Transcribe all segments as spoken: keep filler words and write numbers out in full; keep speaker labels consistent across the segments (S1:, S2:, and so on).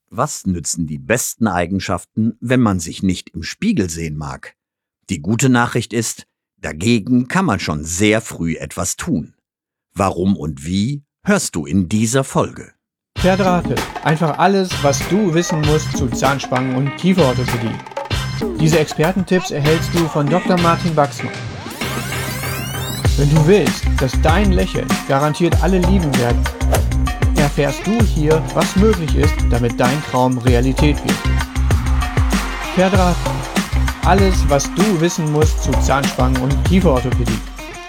S1: Was nützen die besten Eigenschaften, wenn man sich nicht im Spiegel sehen mag? Die gute Nachricht ist, dagegen kann man schon sehr früh etwas tun. Warum und wie, hörst du in dieser Folge.
S2: Verdrahtet. Einfach alles, was du wissen musst zu Zahnspangen- und Kieferorthopädie. Diese Expertentipps erhältst du von Doktor Martin Wachsmann. Wenn du willst, dass dein Lächeln garantiert alle lieben werden, erfährst du hier, was möglich ist, damit dein Traum Realität wird. Verdrahtet. Alles, was du wissen musst zu Zahnspangen- und Kieferorthopädie.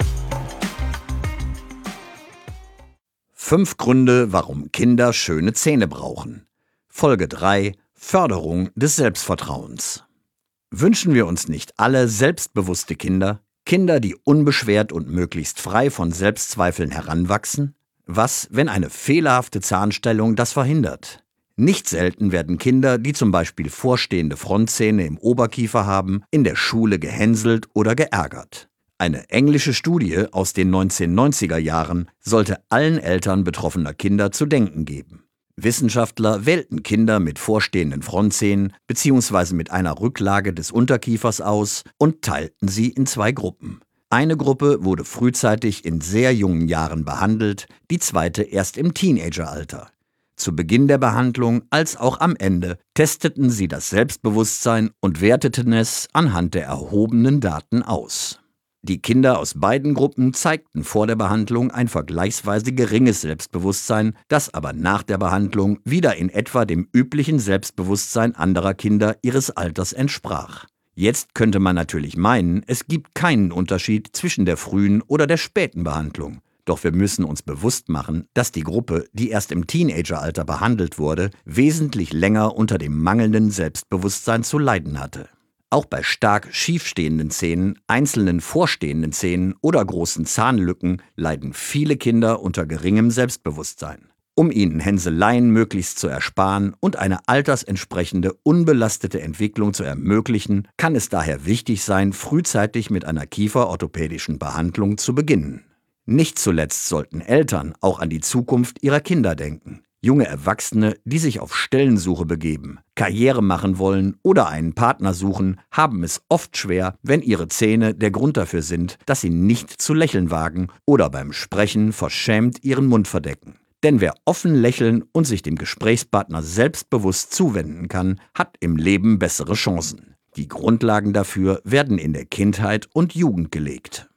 S1: Fünf Gründe, warum Kinder schöne Zähne brauchen. Folge drei. Förderung des Selbstvertrauens. Wünschen wir uns nicht alle selbstbewusste Kinder? Kinder, die unbeschwert und möglichst frei von Selbstzweifeln heranwachsen? Was, wenn eine fehlerhafte Zahnstellung das verhindert? Nicht selten werden Kinder, die zum Beispiel vorstehende Frontzähne im Oberkiefer haben, in der Schule gehänselt oder geärgert. Eine englische Studie aus den neunzehnhundertneunziger Jahren sollte allen Eltern betroffener Kinder zu denken geben. Wissenschaftler wählten Kinder mit vorstehenden Frontzähnen bzw. mit einer Rücklage des Unterkiefers aus und teilten sie in zwei Gruppen. Eine Gruppe wurde frühzeitig in sehr jungen Jahren behandelt, die zweite erst im Teenageralter. Zu Beginn der Behandlung als auch am Ende testeten sie das Selbstbewusstsein und werteten es anhand der erhobenen Daten aus. Die Kinder aus beiden Gruppen zeigten vor der Behandlung ein vergleichsweise geringes Selbstbewusstsein, das aber nach der Behandlung wieder in etwa dem üblichen Selbstbewusstsein anderer Kinder ihres Alters entsprach. Jetzt könnte man natürlich meinen, es gibt keinen Unterschied zwischen der frühen oder der späten Behandlung. Doch wir müssen uns bewusst machen, dass die Gruppe, die erst im Teenageralter behandelt wurde, wesentlich länger unter dem mangelnden Selbstbewusstsein zu leiden hatte. Auch bei stark schiefstehenden Zähnen, einzelnen vorstehenden Zähnen oder großen Zahnlücken leiden viele Kinder unter geringem Selbstbewusstsein. Um ihnen Hänseleien möglichst zu ersparen und eine altersentsprechende, unbelastete Entwicklung zu ermöglichen, kann es daher wichtig sein, frühzeitig mit einer kieferorthopädischen Behandlung zu beginnen. Nicht zuletzt sollten Eltern auch an die Zukunft ihrer Kinder denken. Junge Erwachsene, die sich auf Stellensuche begeben, Karriere machen wollen oder einen Partner suchen, haben es oft schwer, wenn ihre Zähne der Grund dafür sind, dass sie nicht zu lächeln wagen oder beim Sprechen verschämt ihren Mund verdecken. Denn wer offen lächeln und sich dem Gesprächspartner selbstbewusst zuwenden kann, hat im Leben bessere Chancen. Die Grundlagen dafür werden in der Kindheit und Jugend gelegt.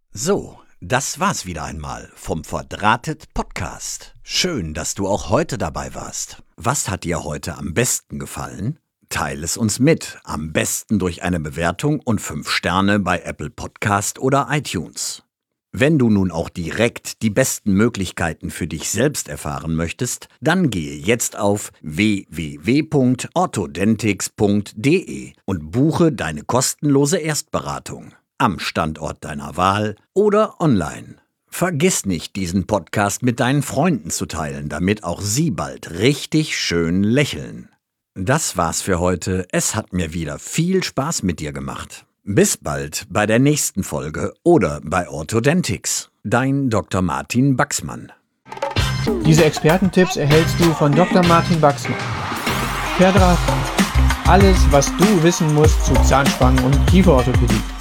S1: So, das war's wieder einmal vom Verdrahtet Podcast. Schön, dass du auch heute dabei warst. Was hat dir heute am besten gefallen? Teile es uns mit, am besten durch eine Bewertung und fünf Sterne bei Apple Podcast oder iTunes. Wenn du nun auch direkt die besten Möglichkeiten für dich selbst erfahren möchtest, dann gehe jetzt auf w w w punkt orthodentix punkt d e und buche deine kostenlose Erstberatung am Standort deiner Wahl oder online. Vergiss nicht, diesen Podcast mit deinen Freunden zu teilen, damit auch sie bald richtig schön lächeln. Das war's für heute. Es hat mir wieder viel Spaß mit dir gemacht. Bis bald bei der nächsten Folge oder bei Orthodentix. Dein Doktor Martin Wachsmann.
S2: Diese Expertentipps erhältst du von Doktor Martin Wachsmann. Verdrahtet. Alles, was du wissen musst zu Zahnspangen- und Kieferorthopädie.